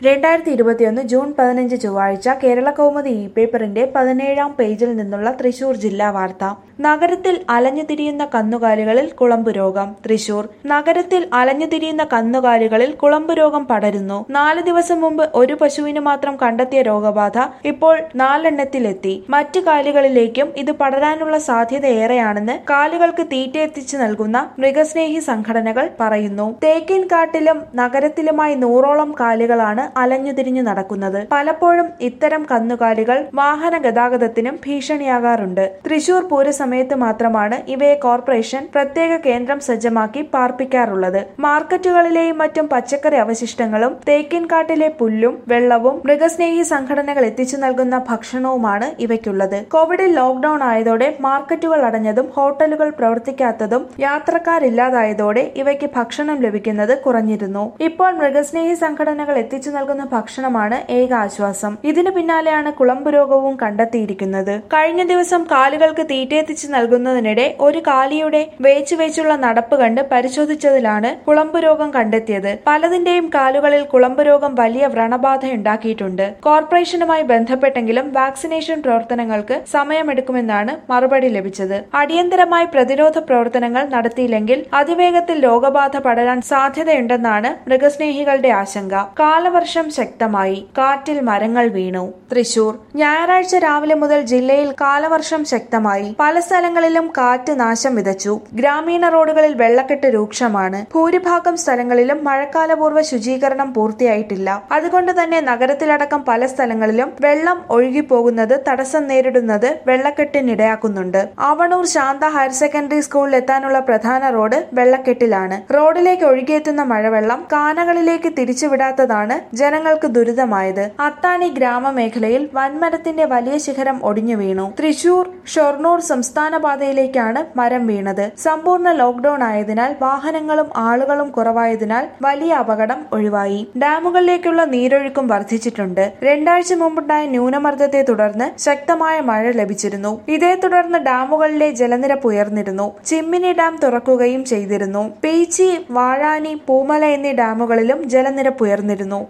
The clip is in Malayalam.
2021 ജൂൺ 15 ചൊവ്വാഴ്ച കേരളകൗമുദി പേപ്പറിന്റെ 17-ാം പേജിൽ നിന്നുള്ള തൃശൂർ ജില്ലാ വാർത്ത. നഗരത്തിൽ അലഞ്ഞുതിരിയുന്ന കന്നുകാലികളിൽ കുളമ്പുരോഗം. തൃശൂർ നഗരത്തിൽ അലഞ്ഞുതിരിയുന്ന കന്നുകാലികളിൽ കുളമ്പുരോഗം പടരുന്നു. 4 ദിവസം മുമ്പ് ഒരു പശുവിന് മാത്രം കണ്ടെത്തിയ രോഗബാധ ഇപ്പോൾ 4 എണ്ണത്തിലെത്തി. മറ്റ് കാലികളിലേക്കും ഇത് പടരാനുള്ള സാധ്യത ഏറെയാണെന്ന് കാലികൾക്ക് തീറ്റയെത്തിച്ചു നൽകുന്ന മൃഗസ്നേഹി സംഘടനകൾ പറയുന്നു. തേക്കിൻകാട്ടിലും നഗരത്തിലുമായി 100ഓളം കാലികളാണ് അലഞ്ഞുതിരിഞ്ഞു നടക്കുന്നത്. പലപ്പോഴും ഇത്തരം കന്നുകാലികൾ വാഹന ഗതാഗതത്തിനും ഭീഷണിയാകാറുണ്ട്. തൃശൂർ പൂരസമയത്ത് മാത്രമാണ് ഇവയെ കോർപ്പറേഷൻ പ്രത്യേക കേന്ദ്രം സജ്ജമാക്കി പാർപ്പിക്കാറുള്ളത്. മാർക്കറ്റുകളിലെയും മറ്റും പച്ചക്കറി അവശിഷ്ടങ്ങളും തേക്കിൻകാട്ടിലെ പുല്ലും വെള്ളവും മൃഗസ്നേഹി സംഘടനകൾ എത്തിച്ചു നൽകുന്ന ഭക്ഷണവുമാണ് ഇവയ്ക്കുള്ളത്. കോവിഡിൽ ലോക്ഡൌൺ ആയതോടെ മാർക്കറ്റുകൾ അടഞ്ഞതും ഹോട്ടലുകൾ പ്രവർത്തിക്കാത്തതും യാത്രക്കാരില്ലാതായതോടെ ഇവയ്ക്ക് ഭക്ഷണം ലഭിക്കുന്നത് കുറഞ്ഞിരുന്നു. ഇപ്പോൾ മൃഗസ്നേഹി സംഘടനകൾ എത്തിച്ചു നൽകുന്ന ഭക്ഷണമാണ് ഏക ആശ്വാസം. ഇതിനു പിന്നാലെയാണ് കുളമ്പുരോഗവും കണ്ടെത്തിയിരിക്കുന്നത്. കഴിഞ്ഞ ദിവസം കാലികൾക്ക് തീറ്റയെത്തിച്ചു നൽകുന്നതിനിടെ ഒരു കാലിയുടെ വേച്ചുള്ള നടപ്പ് കണ്ട് പരിശോധിച്ചതിലാണ് കുളമ്പുരോഗം കണ്ടെത്തിയത്. പലതിന്റെയും കാലുകളിൽ കുളമ്പുരോഗം വലിയ വ്രണബാധയുണ്ടാക്കിയിട്ടുണ്ട്. കോർപ്പറേഷനുമായി ബന്ധപ്പെട്ടെങ്കിലും വാക്സിനേഷൻ പ്രവർത്തനങ്ങൾക്ക് സമയമെടുക്കുമെന്നാണ് മറുപടി ലഭിച്ചത്. അടിയന്തരമായി പ്രതിരോധ പ്രവർത്തനങ്ങൾ നടത്തിയില്ലെങ്കിൽ അതിവേഗത്തിൽ രോഗബാധ പടരാൻ സാധ്യതയുണ്ടെന്നാണ് മൃഗസ്നേഹികളുടെ ആശങ്ക. കാലവർഷം ശക്തമായി, കാറ്റിൽ മരങ്ങൾ വീണു. തൃശൂർ ഞായറാഴ്ച രാവിലെ മുതൽ ജില്ലയിൽ കാലവർഷം ശക്തമായി. പല സ്ഥലങ്ങളിലും കാറ്റ് നാശം വിതച്ചു. ഗ്രാമീണ റോഡുകളിൽ വെള്ളക്കെട്ട് രൂക്ഷമാണ്. ഭൂരിഭാഗം സ്ഥലങ്ങളിലും മഴക്കാലപൂർവ്വ ശുചീകരണം പൂർത്തിയായിട്ടില്ല. അതുകൊണ്ട് തന്നെ നഗരത്തിലടക്കം പല സ്ഥലങ്ങളിലും വെള്ളം ഒഴുകിപ്പോകുന്നത് തടസ്സം നേരിടുന്നത് വെള്ളക്കെട്ടിനിടയാക്കുന്നുണ്ട്. ആവണൂർ ശാന്ത ഹയർ സെക്കൻഡറി സ്കൂളിൽ എത്താനുള്ള പ്രധാന റോഡ് വെള്ളക്കെട്ടിലാണ്. റോഡിലേക്ക് ഒഴുകിയെത്തുന്ന മഴവെള്ളം കാനകളിലേക്ക് തിരിച്ചുവിടാത്തതാണ് ജനങ്ങൾക്ക് ദുരിതമായത്. അത്താണി ഗ്രാമമേഖലയിൽ വൻമരത്തിന്റെ വലിയ ശിഖരം ഒടിഞ്ഞു വീണു. തൃശൂർ ഷൊർണൂർ സംസ്ഥാന പാതയിലേക്കാണ് മരം വീണത്. സമ്പൂർണ്ണ ലോക്ഡൌൺ ആയതിനാൽ വാഹനങ്ങളും ആളുകളും കുറവായതിനാൽ വലിയ അപകടം ഒഴിവായി. ഡാമുകളിലേക്കുള്ള നീരൊഴുക്കും വർദ്ധിച്ചിട്ടുണ്ട്. 2 ആഴ്ച മുമ്പുണ്ടായ ന്യൂനമർദ്ദത്തെ തുടർന്ന് ശക്തമായ മഴ ലഭിച്ചിരുന്നു. ഇതേ തുടർന്ന് ഡാമുകളിലെ ജലനിരപ്പ് ഉയർന്നിരുന്നു. ചിമ്മിനി ഡാം തുറക്കുകയും ചെയ്തിരുന്നു. പീച്ചി, വാഴാനി, പൂമല എന്നീ ഡാമുകളിലും ജലനിരപ്പ് ഉയർന്നിരുന്നു.